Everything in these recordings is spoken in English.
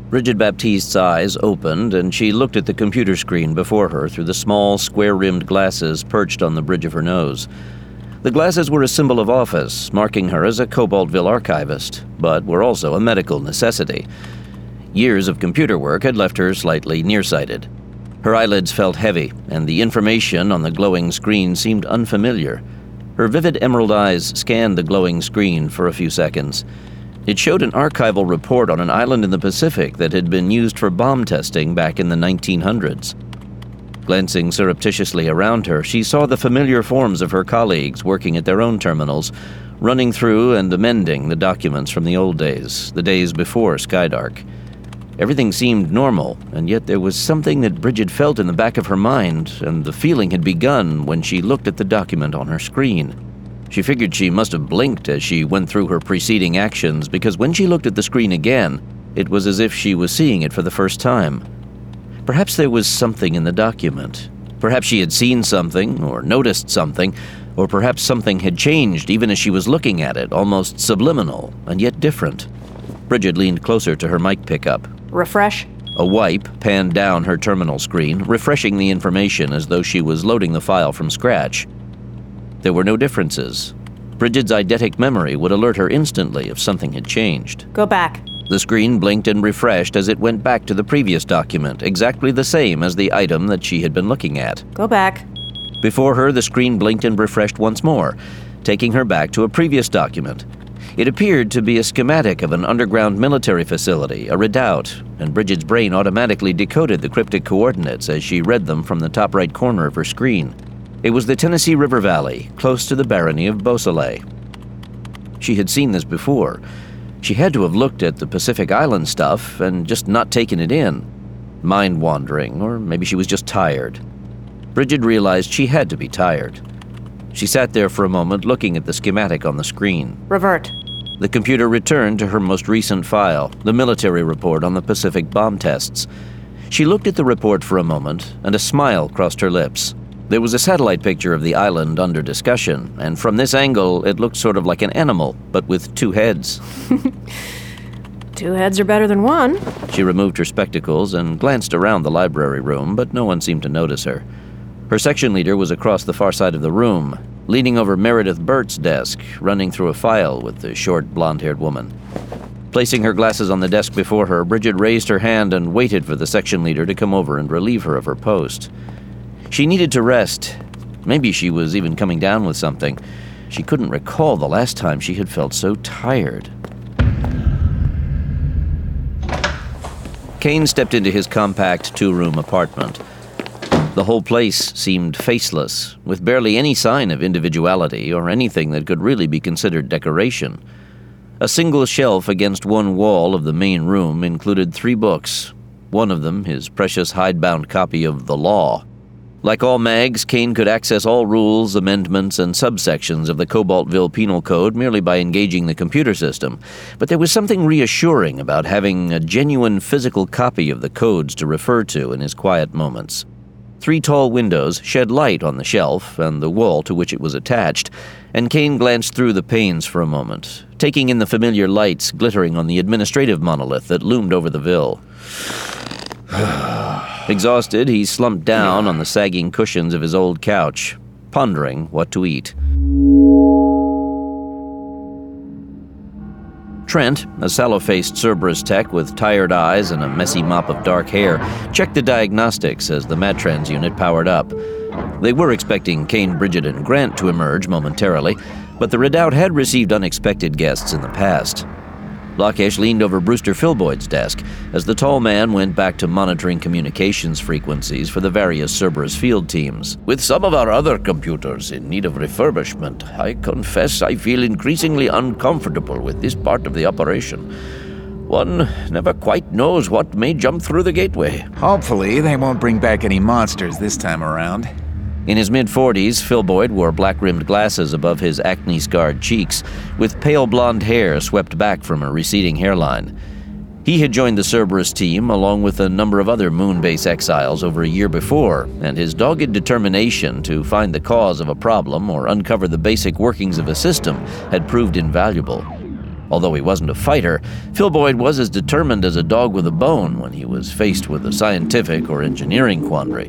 Bridget Baptiste's eyes opened, and she looked at the computer screen before her through the small, square-rimmed glasses perched on the bridge of her nose. The glasses were a symbol of office, marking her as a Cobaltville archivist, but were also a medical necessity. Years of computer work had left her slightly nearsighted. Her eyelids felt heavy, and the information on the glowing screen seemed unfamiliar. Her vivid emerald eyes scanned the glowing screen for a few seconds. It showed an archival report on an island in the Pacific that had been used for bomb testing back in the 1900s. Glancing surreptitiously around her, she saw the familiar forms of her colleagues working at their own terminals, running through and amending the documents from the old days, the days before Skydark. Everything seemed normal, and yet there was something that Bridget felt in the back of her mind, and the feeling had begun when she looked at the document on her screen. She figured she must have blinked as she went through her preceding actions, because when she looked at the screen again, it was as if she was seeing it for the first time. Perhaps there was something in the document. Perhaps she had seen something, or noticed something, or perhaps something had changed even as she was looking at it, almost subliminal, and yet different. Bridget leaned closer to her mic pickup. Refresh. A wipe panned down her terminal screen, refreshing the information as though she was loading the file from scratch. There were no differences. Bridget's eidetic memory would alert her instantly if something had changed. Go back. The screen blinked and refreshed as it went back to the previous document, exactly the same as the item that she had been looking at. Go back. Before her, the screen blinked and refreshed once more, taking her back to a previous document. It appeared to be a schematic of an underground military facility, a redoubt, and Bridget's brain automatically decoded the cryptic coordinates as she read them from the top right corner of her screen. It was the Tennessee River Valley, close to the barony of Beausoleil. She had seen this before. She had to have looked at the Pacific Island stuff and just not taken it in. Mind-wandering, or maybe she was just tired. Bridget realized she had to be tired. She sat there for a moment looking at the schematic on the screen. Revert. The computer returned to her most recent file, the military report on the Pacific bomb tests. She looked at the report for a moment, and a smile crossed her lips. There was a satellite picture of the island under discussion, and from this angle, it looked sort of like an animal, but with two heads. 2 heads are better than 1. She removed her spectacles and glanced around the library room, but no one seemed to notice her. Her section leader was across the far side of the room, leaning over Meredith Burt's desk, running through a file with the short, blonde-haired woman. Placing her glasses on the desk before her, Bridget raised her hand and waited for the section leader to come over and relieve her of her post. She needed to rest. Maybe she was even coming down with something. She couldn't recall the last time she had felt so tired. Kane stepped into his compact 2-room apartment. The whole place seemed faceless, with barely any sign of individuality or anything that could really be considered decoration. A single shelf against one wall of the main room included 3 books, one of them his precious hidebound copy of The Law. Like all mags, Kane could access all rules, amendments, and subsections of the Cobaltville Penal Code merely by engaging the computer system, but there was something reassuring about having a genuine physical copy of the codes to refer to in his quiet moments. 3 tall windows shed light on the shelf and the wall to which it was attached, and Kane glanced through the panes for a moment, taking in the familiar lights glittering on the administrative monolith that loomed over the Ville. Exhausted, he slumped down on the sagging cushions of his old couch, pondering what to eat. Trent, a sallow-faced Cerberus tech with tired eyes and a messy mop of dark hair, checked the diagnostics as the Matrans unit powered up. They were expecting Kane, Bridget, and Grant to emerge momentarily, but the redoubt had received unexpected guests in the past. Lakesh leaned over Brewster Philboyd's desk as the tall man went back to monitoring communications frequencies for the various Cerberus field teams. With some of our other computers in need of refurbishment, I confess I feel increasingly uncomfortable with this part of the operation. One never quite knows what may jump through the gateway. Hopefully, they won't bring back any monsters this time around. In his mid-40s, Philboyd wore black-rimmed glasses above his acne-scarred cheeks, with pale blonde hair swept back from a receding hairline. He had joined the Cerberus team along with a number of other Moonbase exiles over a year before, and his dogged determination to find the cause of a problem or uncover the basic workings of a system had proved invaluable. Although he wasn't a fighter, Phil Boyd was as determined as a dog with a bone when he was faced with a scientific or engineering quandary.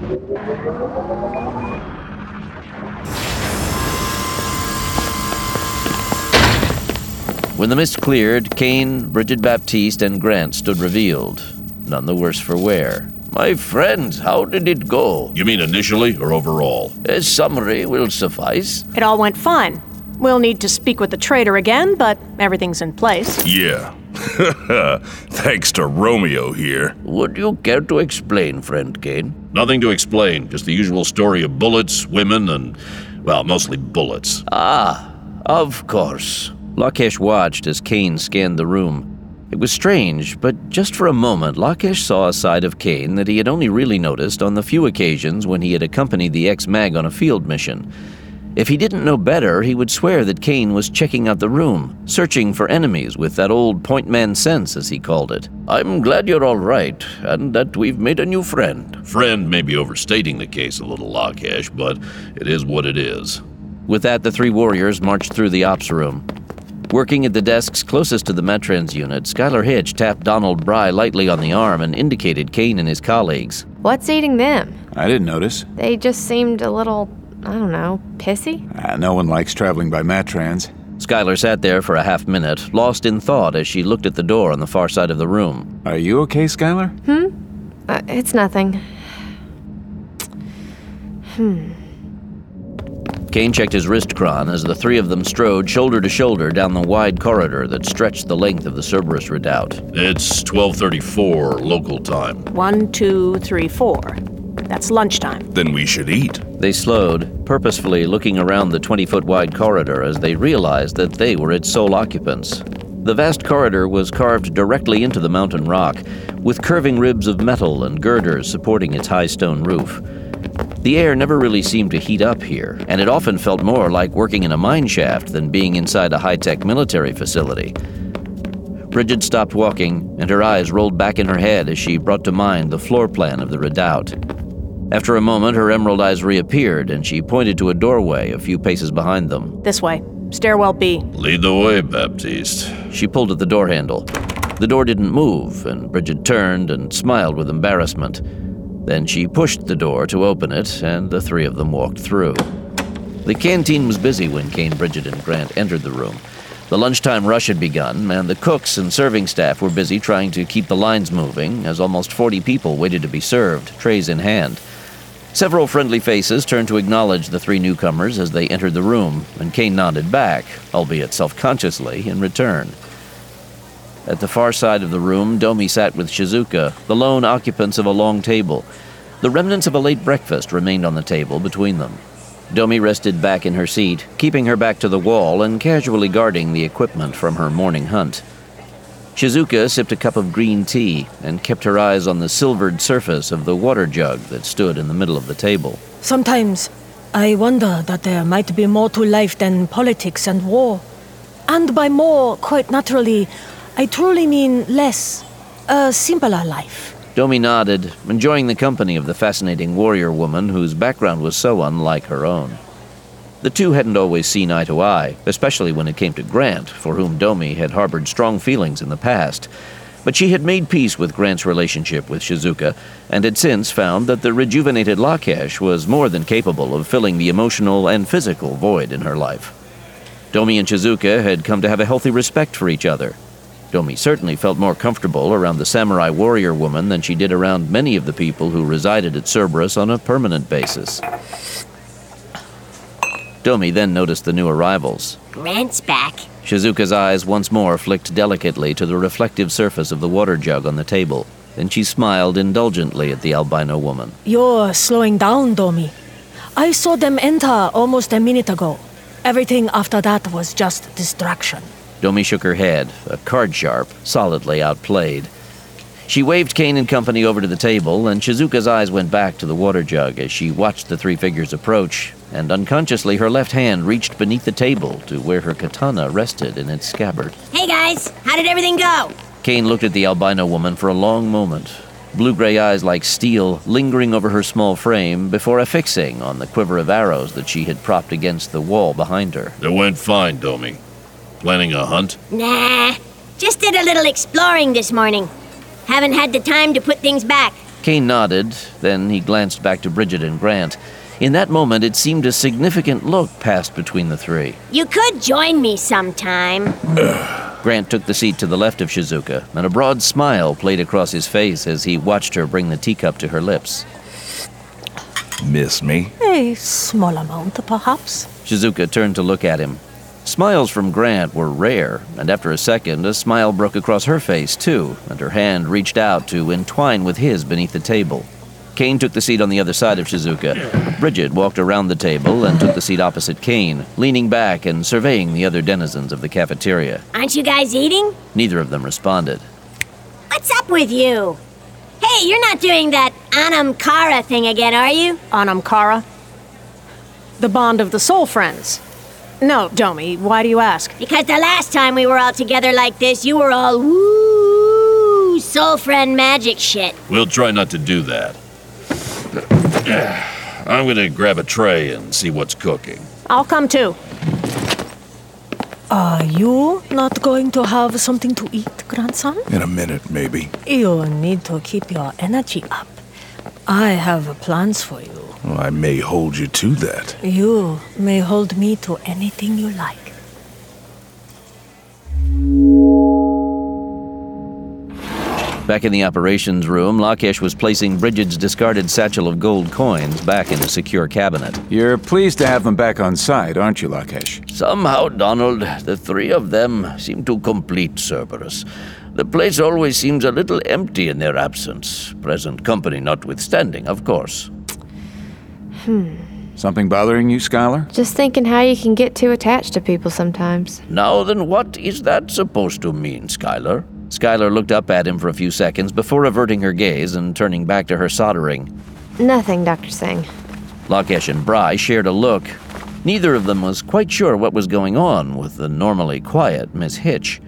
When the mist cleared, Kane, Bridget Baptiste, and Grant stood revealed, none the worse for wear. My friends, how did it go? You mean initially or overall? A summary will suffice. It all went fine. We'll need to speak with the traitor again, but everything's in place. Yeah. Thanks to Romeo here. Would you care to explain, friend Kane? Nothing to explain, just the usual story of bullets, women, and, well, mostly bullets. Ah, of course. Lakesh watched as Kane scanned the room. It was strange, but just for a moment, Lakesh saw a side of Kane that he had only really noticed on the few occasions when he had accompanied the ex-mag on a field mission. If he didn't know better, he would swear that Kane was checking out the room, searching for enemies with that old point man sense, as he called it. I'm glad you're all right, and that we've made a new friend. Friend may be overstating the case a little, Lakesh, but it is what it is. With that, the three warriors marched through the ops room. Working at the desks closest to the Matrans unit, Skylar Hitch tapped Donald Bry lightly on the arm and indicated Kane and his colleagues. What's eating them? I didn't notice. They just seemed a little, I don't know, pissy? No one likes traveling by Matrans. Skylar sat there for a half minute, lost in thought as she looked at the door on the far side of the room. Are you okay, Skylar? It's nothing. Kane checked his wrist chron as the three of them strode shoulder to shoulder down the wide corridor that stretched the length of the Cerberus redoubt. It's 12:34 local time. 1, 2, 3, 4. That's lunchtime. Then we should eat. They slowed, purposefully looking around the 20-foot wide corridor as they realized that they were its sole occupants. The vast corridor was carved directly into the mountain rock, with curving ribs of metal and girders supporting its high stone roof. The air never really seemed to heat up here, and it often felt more like working in a mine shaft than being inside a high-tech military facility. Bridget stopped walking, and her eyes rolled back in her head as she brought to mind the floor plan of the redoubt. After a moment, her emerald eyes reappeared, and she pointed to a doorway a few paces behind them. This way. Stairwell B. Lead the way, Baptiste. She pulled at the door handle. The door didn't move, and Bridget turned and smiled with embarrassment. Then she pushed the door to open it, and the three of them walked through. The canteen was busy when Kane, Bridget, and Grant entered the room. The lunchtime rush had begun, and the cooks and serving staff were busy trying to keep the lines moving as almost 40 people waited to be served, trays in hand. Several friendly faces turned to acknowledge the three newcomers as they entered the room, and Kane nodded back, albeit self-consciously, in return. At the far side of the room, Domi sat with Shizuka, the lone occupants of a long table. The remnants of a late breakfast remained on the table between them. Domi rested back in her seat, keeping her back to the wall and casually guarding the equipment from her morning hunt. Shizuka sipped a cup of green tea and kept her eyes on the silvered surface of the water jug that stood in the middle of the table. Sometimes I wonder that there might be more to life than politics and war. And by more, quite naturally, I truly mean less. A simpler life. Domi nodded, enjoying the company of the fascinating warrior woman whose background was so unlike her own. The two hadn't always seen eye to eye, especially when it came to Grant, for whom Domi had harbored strong feelings in the past. But she had made peace with Grant's relationship with Shizuka, and had since found that the rejuvenated Lakesh was more than capable of filling the emotional and physical void in her life. Domi and Shizuka had come to have a healthy respect for each other. Domi certainly felt more comfortable around the samurai warrior woman than she did around many of the people who resided at Cerberus on a permanent basis. Domi then noticed the new arrivals. Grant's back. Shizuka's eyes once more flicked delicately to the reflective surface of the water jug on the table. Then she smiled indulgently at the albino woman. You're slowing down, Domi. I saw them enter almost a minute ago. Everything after that was just distraction. Domi shook her head, a card sharp, solidly outplayed. She waved Kane and company over to the table, and Shizuka's eyes went back to the water jug as she watched the three figures approach, and unconsciously her left hand reached beneath the table to where her katana rested in its scabbard. Hey guys, how did everything go? Kane looked at the albino woman for a long moment, blue-gray eyes like steel lingering over her small frame before affixing on the quiver of arrows that she had propped against the wall behind her. It went fine, Domi. Planning a hunt? Nah, just did a little exploring this morning. Haven't had the time to put things back. Kane nodded, then he glanced back to Bridget and Grant. In that moment, it seemed a significant look passed between the three. You could join me sometime. Grant took the seat to the left of Shizuka, and a broad smile played across his face as he watched her bring the teacup to her lips. Miss me? A small amount, perhaps. Shizuka turned to look at him. Smiles from Grant were rare, and after a second, a smile broke across her face, too, and her hand reached out to entwine with his beneath the table. Kane took the seat on the other side of Shizuka. Bridget walked around the table and took the seat opposite Kane, leaning back and surveying the other denizens of the cafeteria. Aren't you guys eating? Neither of them responded. What's up with you? Hey, you're not doing that Anam Cara thing again, are you? Anam Cara? The bond of the soul friends. No, Domi, why do you ask? Because the last time we were all together like this, you were all woo soul friend magic shit. We'll try not to do that. I'm gonna grab a tray and see what's cooking. I'll come too. Are you not going to have something to eat, grandson? In a minute, maybe. You need to keep your energy up. I have plans for you. Well, I may hold you to that. You may hold me to anything you like. Back in the operations room, Lakesh was placing Bridget's discarded satchel of gold coins back in a secure cabinet. You're pleased to have them back on site, aren't you, Lakesh? Somehow, Donald, the three of them seem to complete Cerberus. The place always seems a little empty in their absence, present company notwithstanding, of course. Something bothering you, Skylar? Just thinking how you can get too attached to people sometimes. Now then, what is that supposed to mean, Skylar? Skylar looked up at him for a few seconds before averting her gaze and turning back to her soldering. Nothing, Dr. Singh. Lakesh and Bry shared a look. Neither of them was quite sure what was going on with the normally quiet Miss Hitch.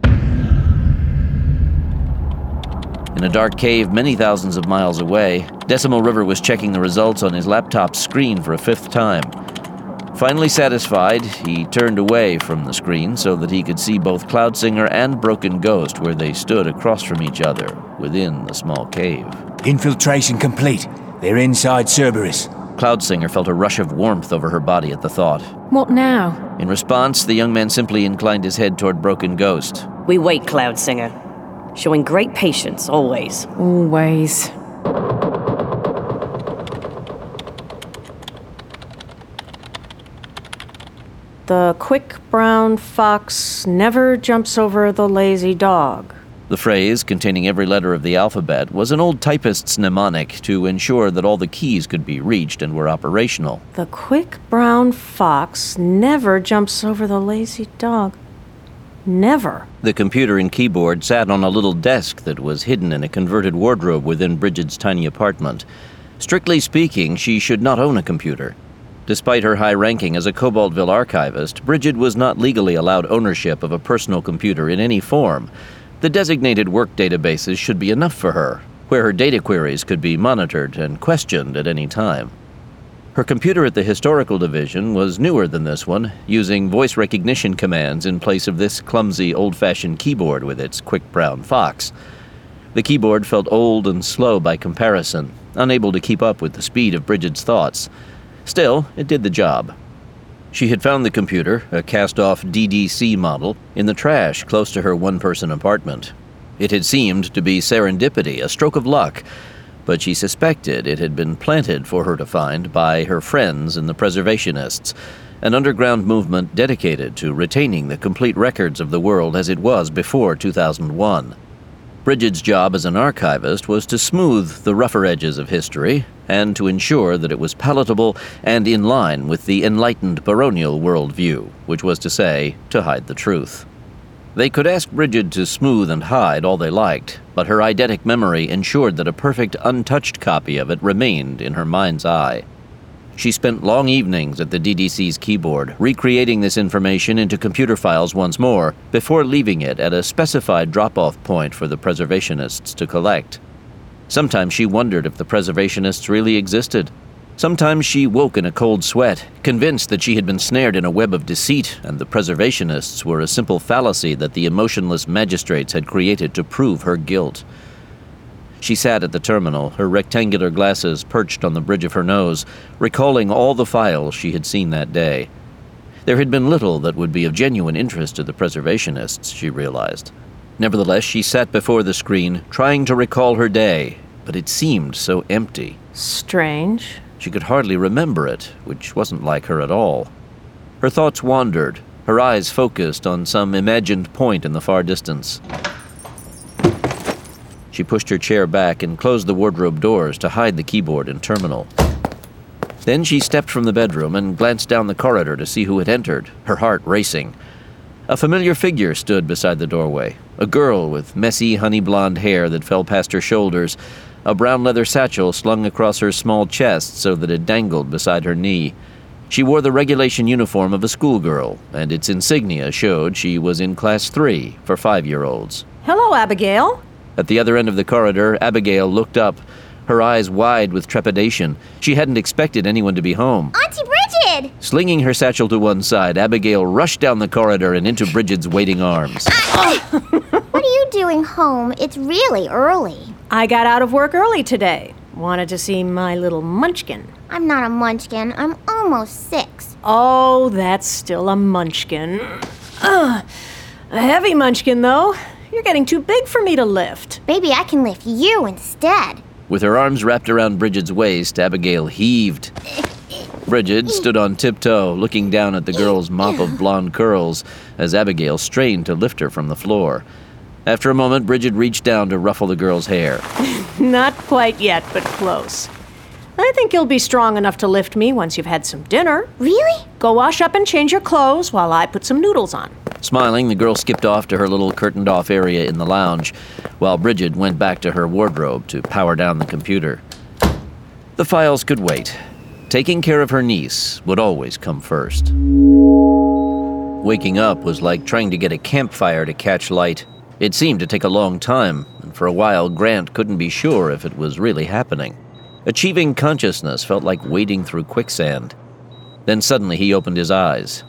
In a dark cave many thousands of miles away, Decimal River was checking the results on his laptop screen for a fifth time. Finally satisfied, he turned away from the screen so that he could see both Cloudsinger and Broken Ghost where they stood across from each other within the small cave. Infiltration complete. They're inside Cerberus. Cloudsinger felt a rush of warmth over her body at the thought. What now? In response, the young man simply inclined his head toward Broken Ghost. We wait, Cloudsinger. Showing great patience, always. Always. The quick brown fox never jumps over the lazy dog. The phrase, containing every letter of the alphabet, was an old typist's mnemonic to ensure that all the keys could be reached and were operational. The quick brown fox never jumps over the lazy dog. Never. The computer and keyboard sat on a little desk that was hidden in a converted wardrobe within Bridget's tiny apartment. Strictly speaking, she should not own a computer. Despite her high ranking as a Cobaltville archivist, Bridget was not legally allowed ownership of a personal computer in any form. The designated work databases should be enough for her, where her data queries could be monitored and questioned at any time. Her computer at the Historical Division was newer than this one, using voice recognition commands in place of this clumsy, old-fashioned keyboard with its quick brown fox. The keyboard felt old and slow by comparison, unable to keep up with the speed of Bridget's thoughts. Still, it did the job. She had found the computer, a cast-off DDC model, in the trash close to her one-person apartment. It had seemed to be serendipity, a stroke of luck, but she suspected it had been planted for her to find by her friends and the Preservationists, an underground movement dedicated to retaining the complete records of the world as it was before 2001. Bridget's job as an archivist was to smooth the rougher edges of history and to ensure that it was palatable and in line with the enlightened baronial worldview, which was to say, to hide the truth. They could ask Bridget to smooth and hide all they liked, but her eidetic memory ensured that a perfect, untouched copy of it remained in her mind's eye. She spent long evenings at the DDC's keyboard, recreating this information into computer files once more, before leaving it at a specified drop-off point for the Preservationists to collect. Sometimes she wondered if the Preservationists really existed. Sometimes she woke in a cold sweat, convinced that she had been snared in a web of deceit, and the preservationists were a simple fallacy that the emotionless magistrates had created to prove her guilt. She sat at the terminal, her rectangular glasses perched on the bridge of her nose, recalling all the files she had seen that day. There had been little that would be of genuine interest to the preservationists, she realized. Nevertheless, she sat before the screen, trying to recall her day, but it seemed so empty. Strange. She could hardly remember it, which wasn't like her at all. Her thoughts wandered, her eyes focused on some imagined point in the far distance. She pushed her chair back and closed the wardrobe doors to hide the keyboard and terminal. Then she stepped from the bedroom and glanced down the corridor to see who had entered, her heart racing. A familiar figure stood beside the doorway, a girl with messy honey blonde hair that fell past her shoulders, a brown leather satchel slung across her small chest so that it dangled beside her knee. She wore the regulation uniform of a schoolgirl, and its insignia showed she was in Class 3 for 5-year-olds. Hello, Abigail. At the other end of the corridor, Abigail looked up, her eyes wide with trepidation. She hadn't expected anyone to be home. Auntie Bridget! Slinging her satchel to one side, Abigail rushed down the corridor and into Bridget's waiting arms. What are you doing home? It's really early. I got out of work early today. Wanted to see my little munchkin. I'm not a munchkin. I'm almost 6. Oh, that's still a munchkin. A heavy munchkin, though. You're getting too big for me to lift. Maybe I can lift you instead. With her arms wrapped around Bridget's waist, Abigail heaved. Bridget stood on tiptoe, looking down at the girl's mop of blonde curls as Abigail strained to lift her from the floor. After a moment, Bridget reached down to ruffle the girl's hair. Not quite yet, but close. I think you'll be strong enough to lift me once you've had some dinner. Really? Go wash up and change your clothes while I put some noodles on. Smiling, the girl skipped off to her little curtained-off area in the lounge, while Bridget went back to her wardrobe to power down the computer. The files could wait. Taking care of her niece would always come first. Waking up was like trying to get a campfire to catch light. It seemed to take a long time, and for a while Grant couldn't be sure if it was really happening. Achieving consciousness felt like wading through quicksand. Then suddenly he opened his eyes.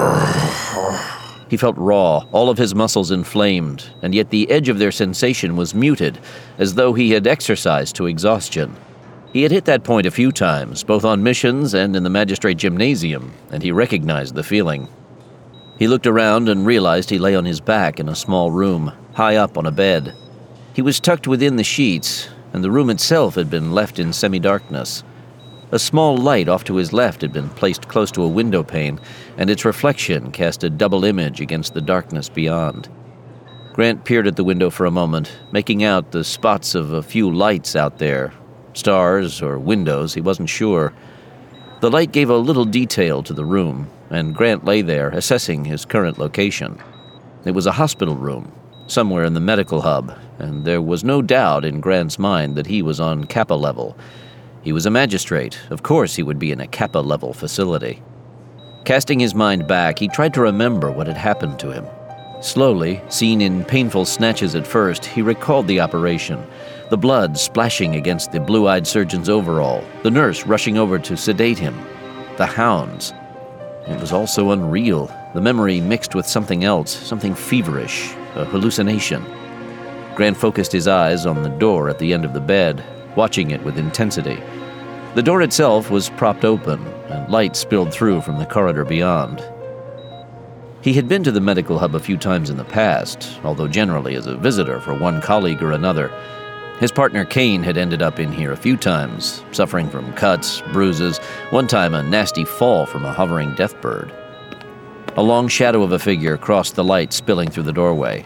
He felt raw, all of his muscles inflamed, and yet the edge of their sensation was muted, as though he had exercised to exhaustion. He had hit that point a few times, both on missions and in the magistrate gymnasium, and he recognized the feeling. He looked around and realized he lay on his back in a small room, high up on a bed. He was tucked within the sheets, and the room itself had been left in semi-darkness. A small light off to his left had been placed close to a window pane, and its reflection cast a double image against the darkness beyond. Grant peered at the window for a moment, making out the spots of a few lights out there. Stars or windows, he wasn't sure. The light gave a little detail to the room, and Grant lay there, assessing his current location. It was a hospital room, somewhere in the medical hub, and there was no doubt in Grant's mind that he was on Kappa level. He was a magistrate. Of course he would be in a Kappa-level facility. Casting his mind back, he tried to remember what had happened to him. Slowly, seen in painful snatches at first, he recalled the operation. The blood splashing against the blue-eyed surgeon's overall, the nurse rushing over to sedate him, the hounds. It was all so unreal, the memory mixed with something else, something feverish, a hallucination. Grant focused his eyes on the door at the end of the bed, watching it with intensity. The door itself was propped open, and light spilled through from the corridor beyond. He had been to the medical hub a few times in the past, although generally as a visitor for one colleague or another. His partner Kane had ended up in here a few times, suffering from cuts, bruises, one time a nasty fall from a hovering death bird. A long shadow of a figure crossed the light spilling through the doorway.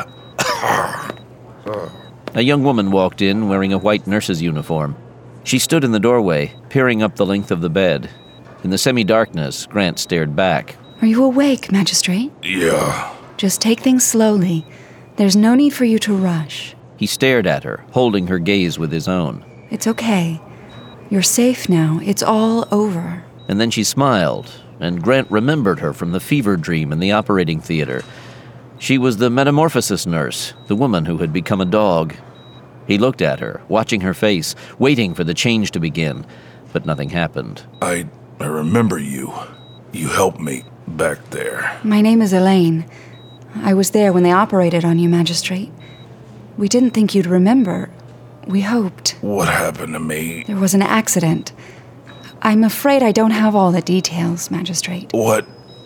A young woman walked in wearing a white nurse's uniform. She stood in the doorway, peering up the length of the bed. In the semi-darkness, Grant stared back. Are you awake, Magistrate? Yeah. Just take things slowly. There's no need for you to rush. He stared at her, holding her gaze with his own. It's okay. You're safe now. It's all over. And then she smiled, and Grant remembered her from the fever dream in the operating theater. She was the metamorphosis nurse, the woman who had become a dog. He looked at her, watching her face, waiting for the change to begin. but nothing happened. I remember you. You helped me back there. My name is Elaine. I was there when they operated on you, Magistrate. We didn't think you'd remember. We hoped. What happened to me? There was an accident. I'm afraid I don't have all the details, Magistrate. What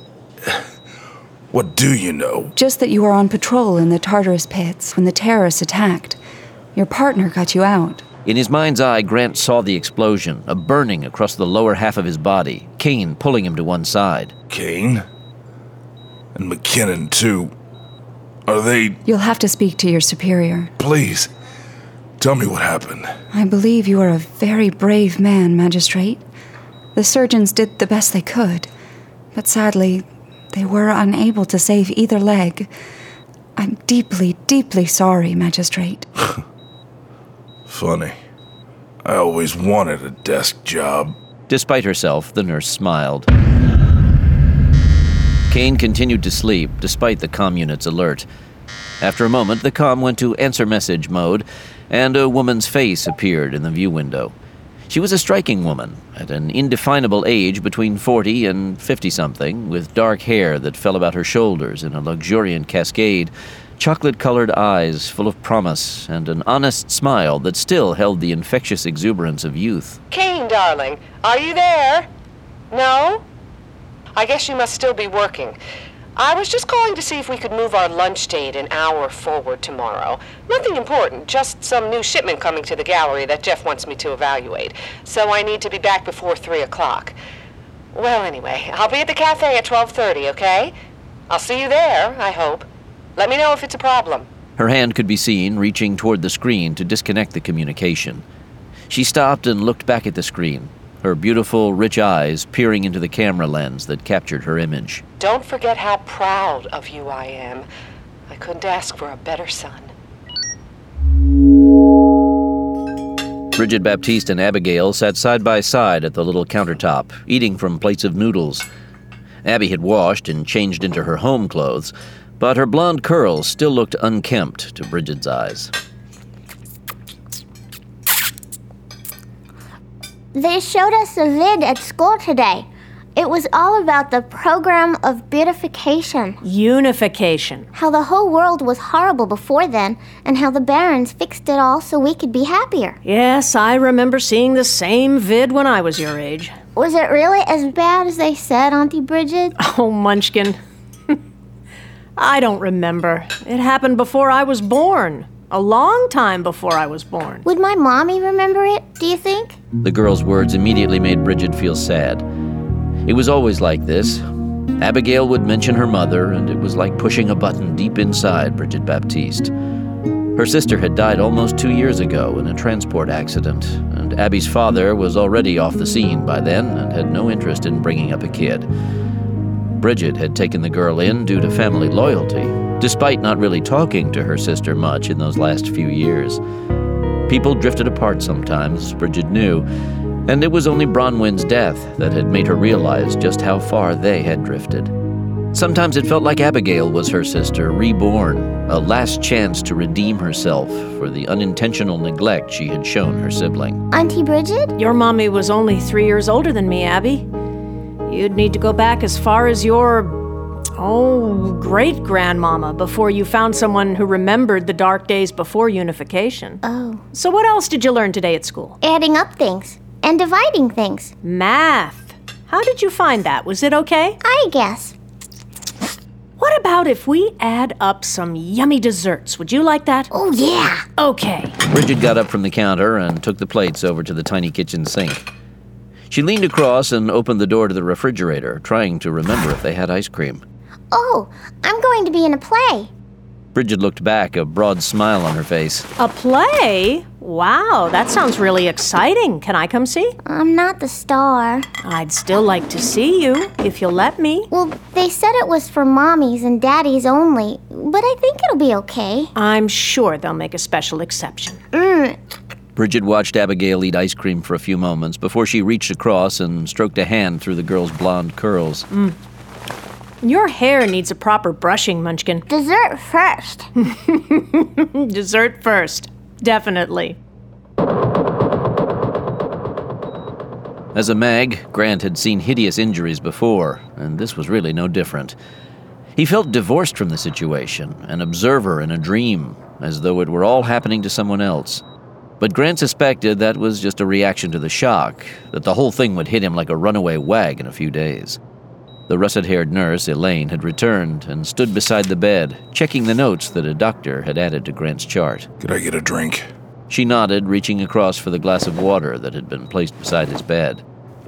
do you know? Just that you were on patrol in the Tartarus pits when the terrorists attacked. Your partner got you out. In his mind's eye, Grant saw the explosion, a burning across the lower half of his body, Kane pulling him to one side. Kane? And McKinnon, too. Are they... You'll have to speak to your superior. Please, tell me what happened. I believe you are a very brave man, Magistrate. The surgeons did the best they could, but sadly, they were unable to save either leg. I'm deeply, deeply sorry, Magistrate. Funny. I always wanted a desk job. Despite herself, the nurse smiled. Kane continued to sleep, despite the comm unit's alert. After a moment, the comm went to answer message mode, and a woman's face appeared in the view window. She was a striking woman, at an indefinable age between 40 and 50-something, with dark hair that fell about her shoulders in a luxuriant cascade, chocolate-colored eyes full of promise, and an honest smile that still held the infectious exuberance of youth. Kane, darling, are you there? No? I guess you must still be working. I was just calling to see if we could move our lunch date an hour forward tomorrow. Nothing important, just some new shipment coming to the gallery that Jeff wants me to evaluate. So I need to be back before 3 o'clock. Well, anyway, I'll be at the cafe at 12:30, okay? I'll see you there, I hope. Let me know if it's a problem. Her hand could be seen reaching toward the screen to disconnect the communication. She stopped and looked back at the screen, her beautiful, rich eyes peering into the camera lens that captured her image. Don't forget how proud of you I am. I couldn't ask for a better son. Bridget Baptiste and Abigail sat side by side at the little countertop, eating from plates of noodles. Abby had washed and changed into her home clothes, but her blonde curls still looked unkempt to Bridget's eyes. They showed us a vid at school today. It was all about the program of beatification. Unification. How the whole world was horrible before then, and how the Barons fixed it all so we could be happier. Yes, I remember seeing the same vid when I was your age. Was it really as bad as they said, Auntie Bridget? Oh, Munchkin. I don't remember. It happened before I was born. A long time before I was born. Would my mommy remember it, do you think? The girl's words immediately made Bridget feel sad. It was always like this. Abigail would mention her mother, and it was like pushing a button deep inside Bridget Baptiste. Her sister had died almost 2 years ago in a transport accident, and Abby's father was already off the scene by then and had no interest in bringing up a kid. Bridget had taken the girl in due to family loyalty, despite not really talking to her sister much in those last few years. People drifted apart sometimes, Bridget knew, and it was only Bronwyn's death that had made her realize just how far they had drifted. Sometimes it felt like Abigail was her sister, reborn, a last chance to redeem herself for the unintentional neglect she had shown her sibling. Auntie Bridget? Your mommy was only 3 years older than me, Abby. You'd need to go back as far as your, great-grandmama before you found someone who remembered the dark days before unification. Oh. So what else did you learn today at school? Adding up things. And dividing things. Math. How did you find that? Was it okay? I guess. What about if we add up some yummy desserts? Would you like that? Oh, yeah. Okay. Bridget got up from the counter and took the plates over to the tiny kitchen sink. She leaned across and opened the door to the refrigerator, trying to remember if they had ice cream. Oh, I'm going to be in a play. Bridget looked back, a broad smile on her face. A play? Wow, that sounds really exciting. Can I come see? I'm not the star. I'd still like to see you, if you'll let me. Well, they said it was for mommies and daddies only, but I think it'll be okay. I'm sure they'll make a special exception. Bridget watched Abigail eat ice cream for a few moments before she reached across and stroked a hand through the girl's blonde curls. Your hair needs a proper brushing, Munchkin. Dessert first. Dessert first. Definitely. As a mag, Grant had seen hideous injuries before, and this was really no different. He felt divorced from the situation, an observer in a dream, as though it were all happening to someone else. But Grant suspected that was just a reaction to the shock, that the whole thing would hit him like a runaway wag in a few days. The russet-haired nurse, Elaine, had returned and stood beside the bed, checking the notes that a doctor had added to Grant's chart. Could I get a drink? She nodded, reaching across for the glass of water that had been placed beside his bed.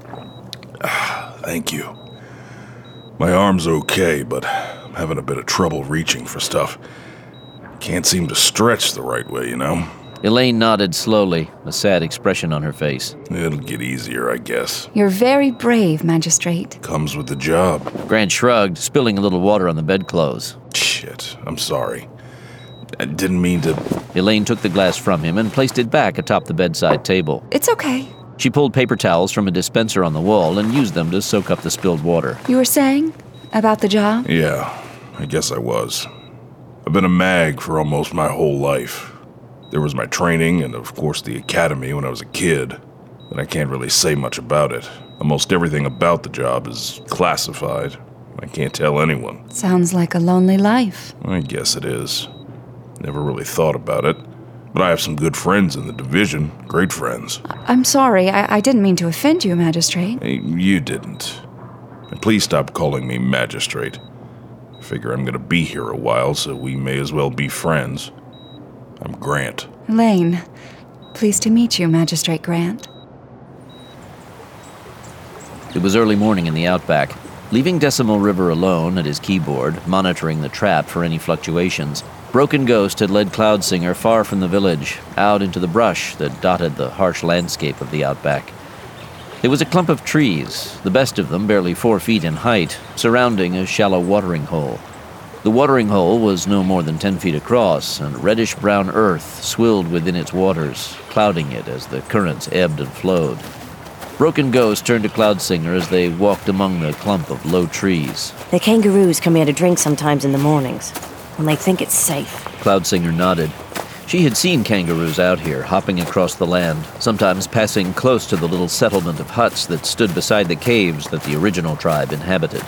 Thank you. My arm's okay, but I'm having a bit of trouble reaching for stuff. Can't seem to stretch the right way, you know? Elaine nodded slowly, a sad expression on her face. It'll get easier, I guess. You're very brave, Magistrate. Comes with the job. Grant shrugged, spilling a little water on the bedclothes. Shit, I'm sorry. I didn't mean to... Elaine took the glass from him and placed it back atop the bedside table. It's okay. She pulled paper towels from a dispenser on the wall and used them to soak up the spilled water. You were saying? About the job? Yeah, I guess I was. I've been a mag for almost my whole life. There was my training and, of course, the academy when I was a kid. And I can't really say much about it. Almost everything about the job is classified. I can't tell anyone. Sounds like a lonely life. I guess it is. Never really thought about it. But I have some good friends in the division. Great friends. I'm sorry. I didn't mean to offend you, Magistrate. Hey, you didn't. And please stop calling me Magistrate. I figure I'm gonna be here a while, so we may as well be friends. I'm Grant. Elaine, pleased to meet you, Magistrate Grant. It was early morning in the outback. Leaving Decimal River alone at his keyboard, monitoring the trap for any fluctuations, Broken Ghost had led Cloudsinger far from the village, out into the brush that dotted the harsh landscape of the outback. There was a clump of trees, the best of them barely 4 feet in height, surrounding a shallow watering hole. The watering hole was no more than 10 feet across, and reddish-brown earth swilled within its waters, clouding it as the currents ebbed and flowed. Broken Ghost turned to Cloudsinger as they walked among the clump of low trees. The kangaroos come here to drink sometimes in the mornings, when they think it's safe. Cloudsinger nodded. She had seen kangaroos out here, hopping across the land, sometimes passing close to the little settlement of huts that stood beside the caves that the original tribe inhabited.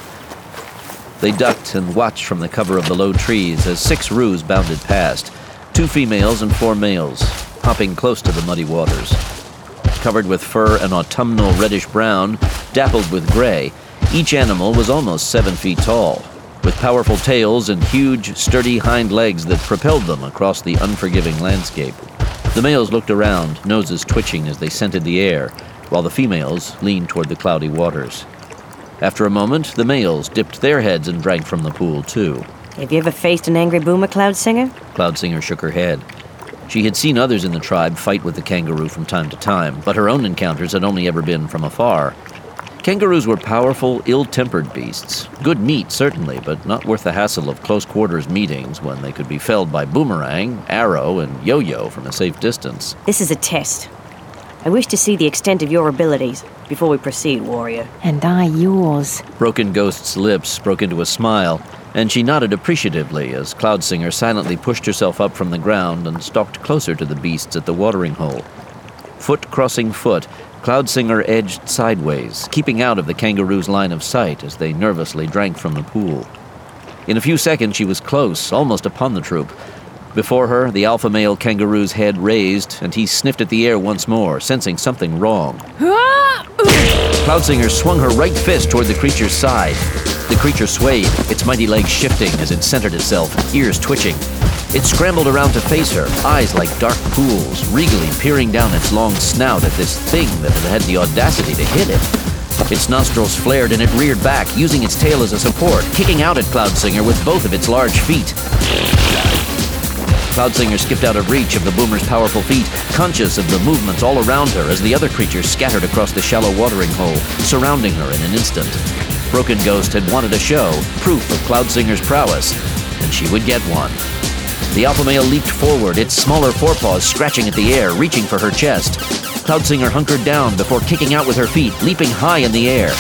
They ducked and watched from the cover of the low trees as 6 roos bounded past, 2 females and 4 males, hopping close to the muddy waters. Covered with fur and autumnal reddish-brown, dappled with gray, each animal was almost 7 feet tall, with powerful tails and huge, sturdy hind legs that propelled them across the unforgiving landscape. The males looked around, noses twitching as they scented the air, while the females leaned toward the cloudy waters. After a moment, the males dipped their heads and drank from the pool, too. Have you ever faced an angry boomer, Cloudsinger? Cloudsinger shook her head. She had seen others in the tribe fight with the kangaroo from time to time, but her own encounters had only ever been from afar. Kangaroos were powerful, ill-tempered beasts. Good meat, certainly, but not worth the hassle of close-quarters meetings when they could be felled by boomerang, arrow, and yo-yo from a safe distance. This is a test. I wish to see the extent of your abilities before we proceed, warrior. And I yours. Broken Ghost's lips broke into a smile, and she nodded appreciatively as Cloudsinger silently pushed herself up from the ground and stalked closer to the beasts at the watering hole. Foot crossing foot, Cloudsinger edged sideways, keeping out of the kangaroo's line of sight as they nervously drank from the pool. In a few seconds she was close, almost upon the troop. Before her, the alpha male kangaroo's head raised, and he sniffed at the air once more, sensing something wrong. Cloudsinger swung her right fist toward the creature's side. The creature swayed, its mighty legs shifting as it centered itself, ears twitching. It scrambled around to face her, eyes like dark pools, regally peering down its long snout at this thing that had the audacity to hit it. Its nostrils flared and it reared back, using its tail as a support, kicking out at Cloudsinger with both of its large feet. Cloudsinger skipped out of reach of the boomer's powerful feet, conscious of the movements all around her as the other creatures scattered across the shallow watering hole, surrounding her in an instant. Broken Ghost had wanted a show, proof of Cloudsinger's prowess, and she would get one. The alpha male leaped forward, its smaller forepaws scratching at the air, reaching for her chest. Cloudsinger hunkered down before kicking out with her feet, leaping high in the air.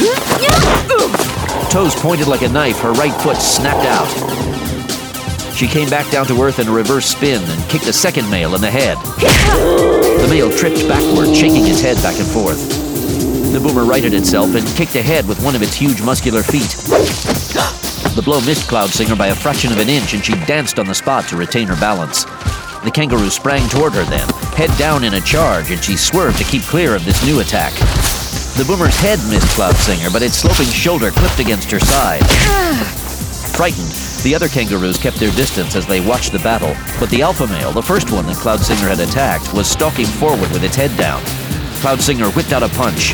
Toes pointed like a knife, her right foot snapped out. She came back down to earth in a reverse spin and kicked a second male in the head. The male tripped backward, shaking his head back and forth. The boomer righted itself and kicked ahead with one of its huge muscular feet. The blow missed Cloudsinger by a fraction of an inch, and she danced on the spot to retain her balance. The kangaroo sprang toward her then, head down in a charge, and she swerved to keep clear of this new attack. The boomer's head missed Cloudsinger, but its sloping shoulder clipped against her side. Frightened, the other kangaroos kept their distance as they watched the battle, but the alpha male, the first one that Cloudsinger had attacked, was stalking forward with its head down. Cloudsinger whipped out a punch.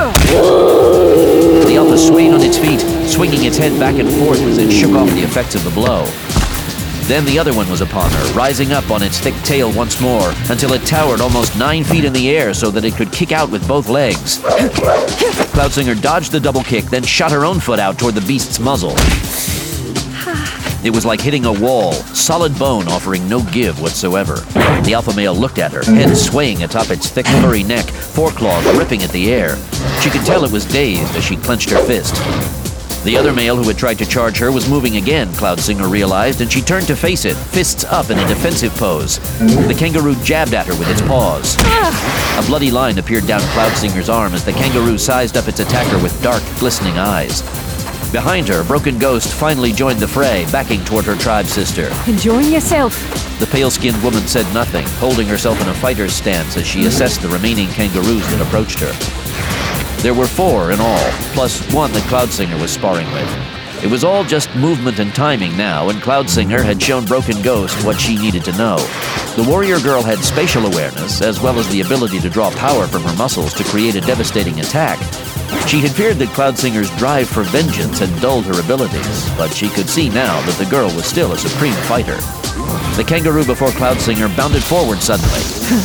The alpha swayed on its feet, swinging its head back and forth as it shook off the effects of the blow. Then the other one was upon her, rising up on its thick tail once more, until it towered almost 9 feet in the air so that it could kick out with both legs. Cloudsinger dodged the double kick, then shot her own foot out toward the beast's muzzle. It was like hitting a wall, solid bone offering no give whatsoever. The alpha male looked at her, head swaying atop its thick furry neck, foreclaws ripping at the air. She could tell it was dazed as she clenched her fist. The other male who had tried to charge her was moving again, Cloudsinger realized, and she turned to face it, fists up in a defensive pose. The kangaroo jabbed at her with its paws. A bloody line appeared down Cloudsinger's arm as the kangaroo sized up its attacker with dark, glistening eyes. Behind her, Broken Ghost finally joined the fray, backing toward her tribe sister. Enjoying yourself? The pale-skinned woman said nothing, holding herself in a fighter's stance as she assessed the remaining kangaroos that approached her. There were 4 in all, plus one that Cloudsinger was sparring with. It was all just movement and timing now, and Cloudsinger had shown Broken Ghost what she needed to know. The warrior girl had spatial awareness, as well as the ability to draw power from her muscles to create a devastating attack. She had feared that Cloudsinger's drive for vengeance had dulled her abilities, but she could see now that the girl was still a supreme fighter. The kangaroo before Cloudsinger bounded forward suddenly.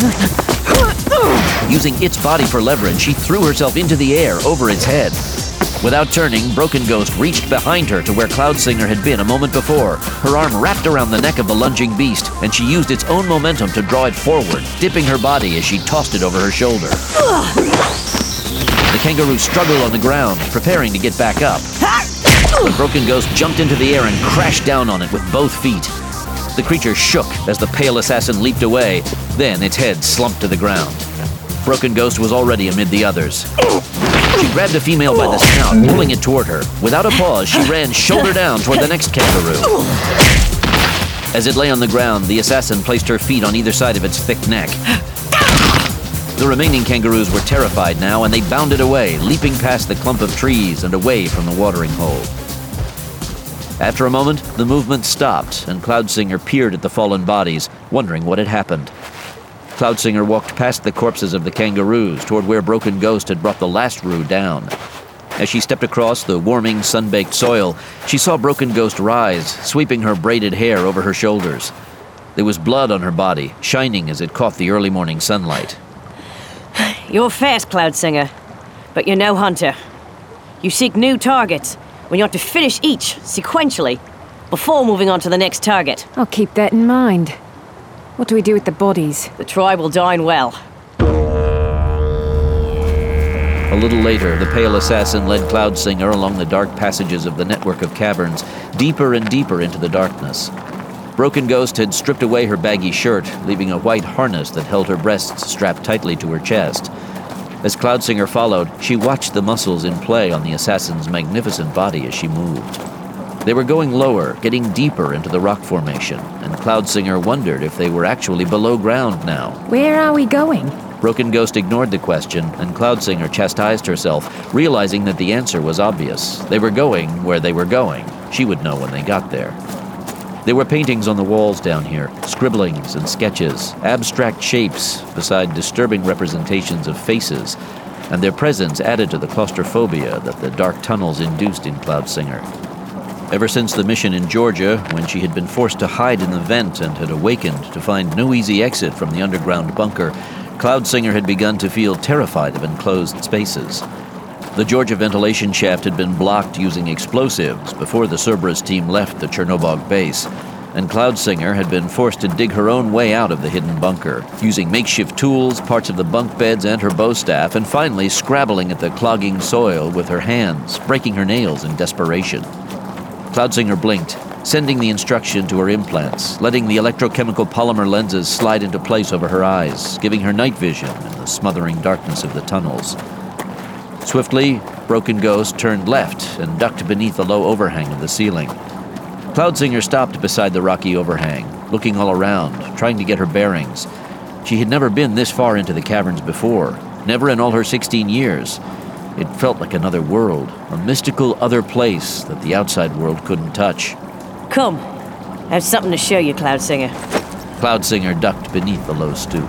Using its body for leverage, she threw herself into the air over its head. Without turning, Broken Ghost reached behind her to where Cloudsinger had been a moment before. Her arm wrapped around the neck of the lunging beast, and she used its own momentum to draw it forward, dipping her body as she tossed it over her shoulder. The kangaroo struggled on the ground, preparing to get back up. The Broken Ghost jumped into the air and crashed down on it with both feet. The creature shook as the pale assassin leaped away, then its head slumped to the ground. Broken Ghost was already amid the others. She grabbed a female by the snout, pulling it toward her. Without a pause, she ran shoulder down toward the next kangaroo. As it lay on the ground, the assassin placed her feet on either side of its thick neck. The remaining kangaroos were terrified now, and they bounded away, leaping past the clump of trees and away from the watering hole. After a moment, the movement stopped, and Cloudsinger peered at the fallen bodies, wondering what had happened. Cloudsinger walked past the corpses of the kangaroos toward where Broken Ghost had brought the last roo down. As she stepped across the warming, sun-baked soil, she saw Broken Ghost rise, sweeping her braided hair over her shoulders. There was blood on her body, shining as it caught the early morning sunlight. You're fast, Cloudsinger, but you're no hunter. You seek new targets when you want to finish each sequentially before moving on to the next target. I'll keep that in mind. What do we do with the bodies? The tribe will dine well. A little later, the pale assassin led Cloudsinger along the dark passages of the network of caverns, deeper and deeper into the darkness. Broken Ghost had stripped away her baggy shirt, leaving a white harness that held her breasts strapped tightly to her chest. As Cloudsinger followed, she watched the muscles in play on the assassin's magnificent body as she moved. They were going lower, getting deeper into the rock formation, and Cloudsinger wondered if they were actually below ground now. Where are we going? Broken Ghost ignored the question, and Cloudsinger chastised herself, realizing that the answer was obvious. They were going where they were going. She would know when they got there. There were paintings on the walls down here, scribblings and sketches, abstract shapes beside disturbing representations of faces, and their presence added to the claustrophobia that the dark tunnels induced in Cloudsinger. Ever since the mission in Georgia, when she had been forced to hide in the vent and had awakened to find no easy exit from the underground bunker, Cloudsinger had begun to feel terrified of enclosed spaces. The Georgia ventilation shaft had been blocked using explosives before the Cerberus team left the Chernobog base, and Cloudsinger had been forced to dig her own way out of the hidden bunker, using makeshift tools, parts of the bunk beds, and her bow staff, and finally scrabbling at the clogging soil with her hands, breaking her nails in desperation. Cloudsinger blinked, sending the instruction to her implants, letting the electrochemical polymer lenses slide into place over her eyes, giving her night vision in the smothering darkness of the tunnels. Swiftly, Broken Ghost turned left and ducked beneath the low overhang of the ceiling. Cloudsinger stopped beside the rocky overhang, looking all around, trying to get her bearings. She had never been this far into the caverns before, never in all her 16 years. It felt like another world, a mystical other place that the outside world couldn't touch. Come, I have something to show you, Cloudsinger. Cloudsinger ducked beneath the low stoop.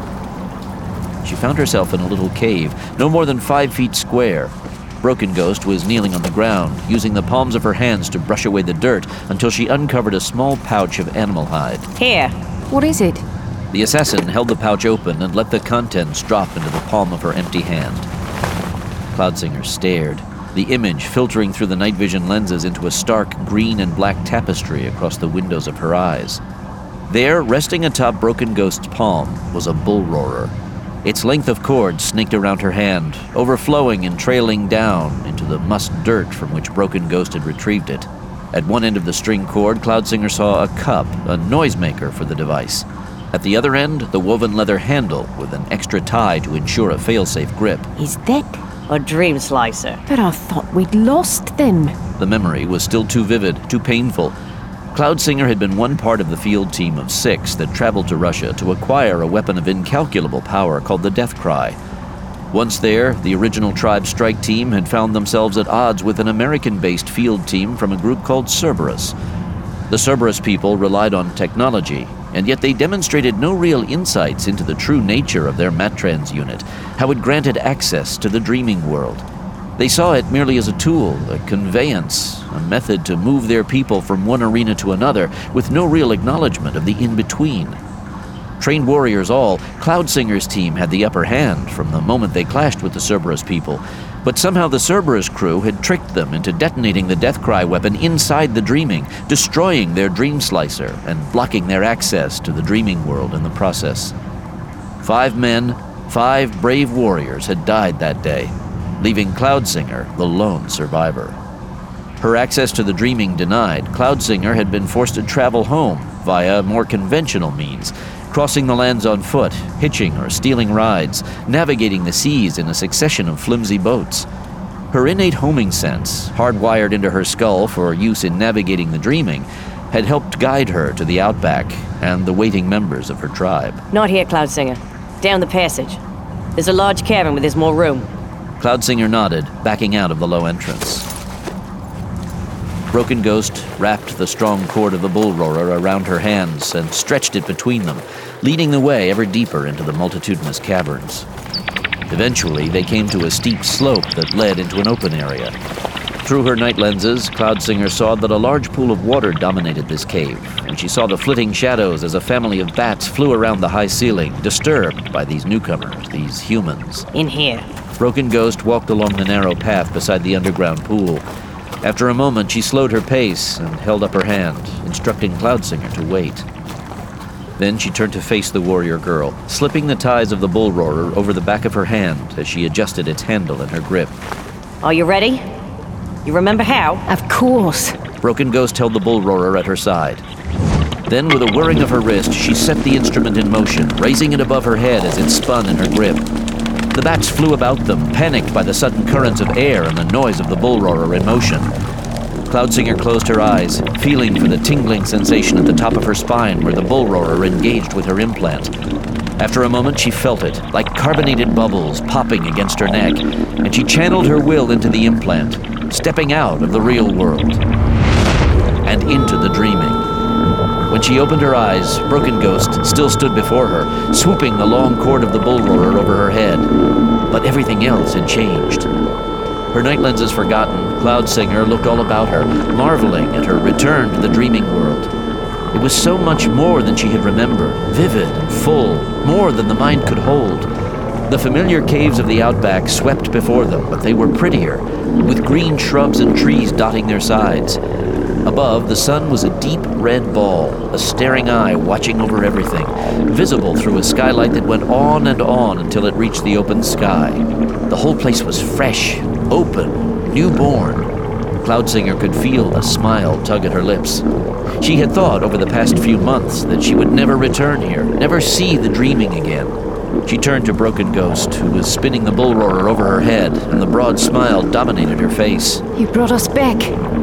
She found herself in a little cave, no more than 5 feet square. Broken Ghost was kneeling on the ground, using the palms of her hands to brush away the dirt until she uncovered a small pouch of animal hide. Here. What is it? The assassin held the pouch open and let the contents drop into the palm of her empty hand. Cloudsinger stared, the image filtering through the night vision lenses into a stark green and black tapestry across the windows of her eyes. There, resting atop Broken Ghost's palm, was a bull roarer. Its length of cord snaked around her hand, overflowing and trailing down into the mussed dirt from which Broken Ghost had retrieved it. At one end of the string cord, Cloudsinger saw a cup, a noisemaker for the device. At the other end, the woven leather handle with an extra tie to ensure a fail-safe grip. Is that a dream slicer? But I thought we'd lost them. The memory was still too vivid, too painful. Cloudsinger had been one part of the field team of 6 that traveled to Russia to acquire a weapon of incalculable power called the Death Cry. Once there, the original tribe strike team had found themselves at odds with an American-based field team from a group called Cerberus. The Cerberus people relied on technology, and yet they demonstrated no real insights into the true nature of their Matrans unit, how it granted access to the dreaming world. They saw it merely as a tool, a conveyance, a method to move their people from one arena to another, with no real acknowledgement of the in-between. Trained warriors all, Cloudsinger's team had the upper hand from the moment they clashed with the Cerberus people, but somehow the Cerberus crew had tricked them into detonating the Deathcry weapon inside the Dreaming, destroying their Dream Slicer and blocking their access to the Dreaming world in the process. 5 men, 5 brave warriors had died that day, leaving Cloudsinger the lone survivor. Her access to the Dreaming denied, Cloudsinger had been forced to travel home via more conventional means, crossing the lands on foot, hitching or stealing rides, navigating the seas in a succession of flimsy boats. Her innate homing sense, hardwired into her skull for use in navigating the Dreaming, had helped guide her to the outback and the waiting members of her tribe. Not here, Cloudsinger. Down the passage. There's a large cavern where there's more room. Cloudsinger nodded, backing out of the low entrance. Broken Ghost wrapped the strong cord of the bull roarer around her hands and stretched it between them, leading the way ever deeper into the multitudinous caverns. Eventually, they came to a steep slope that led into an open area. Through her night lenses, Cloudsinger saw that a large pool of water dominated this cave, and she saw the flitting shadows as a family of bats flew around the high ceiling, disturbed by these newcomers, these humans. In here. Broken Ghost walked along the narrow path beside the underground pool. After a moment, she slowed her pace and held up her hand, instructing Cloudsinger to wait. Then she turned to face the warrior girl, slipping the ties of the bull roarer over the back of her hand as she adjusted its handle in her grip. Are you ready? You remember how? Of course. Broken Ghost held the bull roarer at her side. Then, with a whirring of her wrist, she set the instrument in motion, raising it above her head as it spun in her grip. The bats flew about them, panicked by the sudden currents of air and the noise of the bull roarer in motion. Cloudsinger closed her eyes, feeling for the tingling sensation at the top of her spine where the bull roarer engaged with her implant. After a moment, she felt it, like carbonated bubbles popping against her neck, and she channeled her will into the implant, stepping out of the real world and into the dreaming. When she opened her eyes, Broken Ghost still stood before her, swooping the long cord of the bull roarer over her head. But everything else had changed. Her night lenses forgotten, Cloudsinger looked all about her, marveling at her return to the dreaming world. It was so much more than she had remembered, vivid and full, more than the mind could hold. The familiar caves of the outback swept before them, but they were prettier, with green shrubs and trees dotting their sides. Above, the sun was a deep red ball, a staring eye watching over everything, visible through a skylight that went on and on until it reached the open sky. The whole place was fresh, open, newborn. Cloudsinger could feel the smile tug at her lips. She had thought over the past few months that she would never return here, never see the dreaming again. She turned to Broken Ghost, who was spinning the bull roarer over her head, and the broad smile dominated her face. You brought us back.